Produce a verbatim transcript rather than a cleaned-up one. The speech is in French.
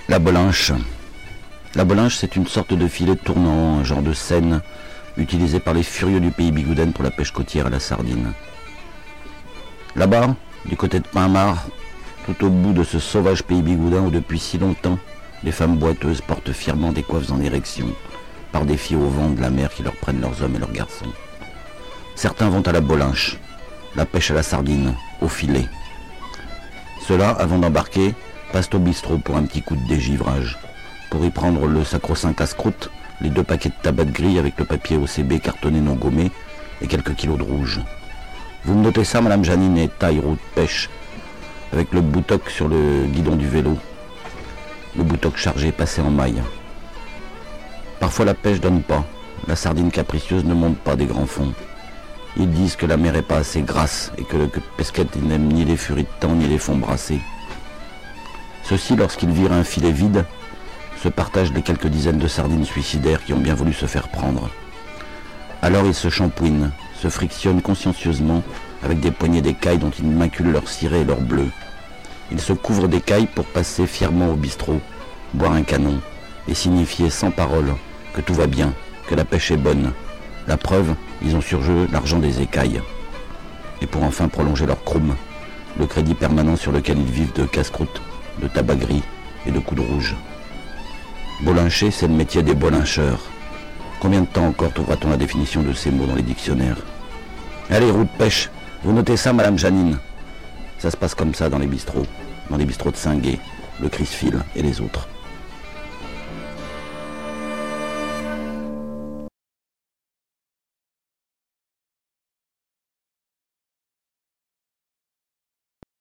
La bolinche. La bolinche, c'est une sorte de filet tournant, un genre de seine utilisé par les furieux du pays bigouden pour la pêche côtière à la sardine. Là-bas, du côté de Pinmar, tout au bout de ce sauvage pays bigoudin où depuis si longtemps, les femmes boiteuses portent fièrement des coiffes en érection, par défi au vent de la mer qui leur prennent leurs hommes et leurs garçons. Certains vont à la bolinche, la pêche à la sardine, au filet. Ceux-là, avant d'embarquer, passent au bistrot pour un petit coup de dégivrage, pour y prendre le sacro-saint casse-croûte, les deux paquets de tabac de grille avec le papier O C B cartonné non gommé et quelques kilos de rouge. Vous me notez ça, Madame Janine, et taille roue de pêche, avec le boutoc sur le guidon du vélo. Le boutoc chargé passé en maille. Parfois la pêche donne pas. La sardine capricieuse ne monte pas des grands fonds. Ils disent que la mer est pas assez grasse et que le pesquette n'aime ni les furies de temps ni les fonds brassés. Ceux-ci, lorsqu'ils virent un filet vide, se partagent les quelques dizaines de sardines suicidaires qui ont bien voulu se faire prendre. Alors ils se shampouinent, se frictionnent consciencieusement avec des poignées d'écailles dont ils maculent leur ciré et leur bleu. Ils se couvrent d'écailles pour passer fièrement au bistrot, boire un canon et signifier sans parole que tout va bien, que la pêche est bonne. La preuve, ils ont sur jeu l'argent des écailles. Et pour enfin prolonger leur croume, le crédit permanent sur lequel ils vivent de casse-croûte, de tabac gris et de coude rouge. Bolincher, c'est le métier des bolincheurs. Combien de temps encore trouvera-t-on la définition de ces mots dans les dictionnaires? Allez, roue de pêche, vous notez ça, Madame Janine. Ça se passe comme ça dans les bistrots, dans les bistrots de Saint-Gué, le Crisfil et les autres.